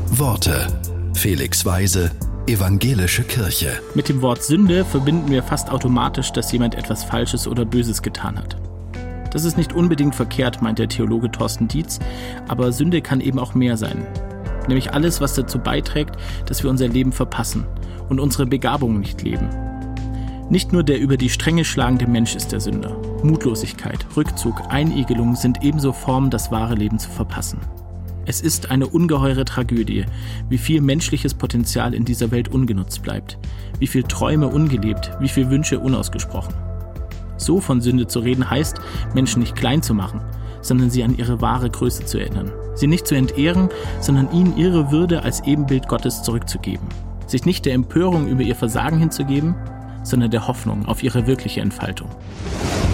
Worte. Felix Weise, Evangelische Kirche. Mit dem Wort Sünde verbinden wir fast automatisch, dass jemand etwas Falsches oder Böses getan hat. Das ist nicht unbedingt verkehrt, meint der Theologe Thorsten Dietz, aber Sünde kann eben auch mehr sein. Nämlich alles, was dazu beiträgt, dass wir unser Leben verpassen und unsere Begabungen nicht leben. Nicht nur der über die Stränge schlagende Mensch ist der Sünder. Mutlosigkeit, Rückzug, Einigelung sind ebenso Formen, das wahre Leben zu verpassen. Es ist eine ungeheure Tragödie, wie viel menschliches Potenzial in dieser Welt ungenutzt bleibt, wie viel Träume ungelebt, wie viel Wünsche unausgesprochen. So von Sünde zu reden heißt, Menschen nicht klein zu machen, sondern sie an ihre wahre Größe zu erinnern. Sie nicht zu entehren, sondern ihnen ihre Würde als Ebenbild Gottes zurückzugeben. Sich nicht der Empörung über ihr Versagen hinzugeben, sondern der Hoffnung auf ihre wirkliche Entfaltung.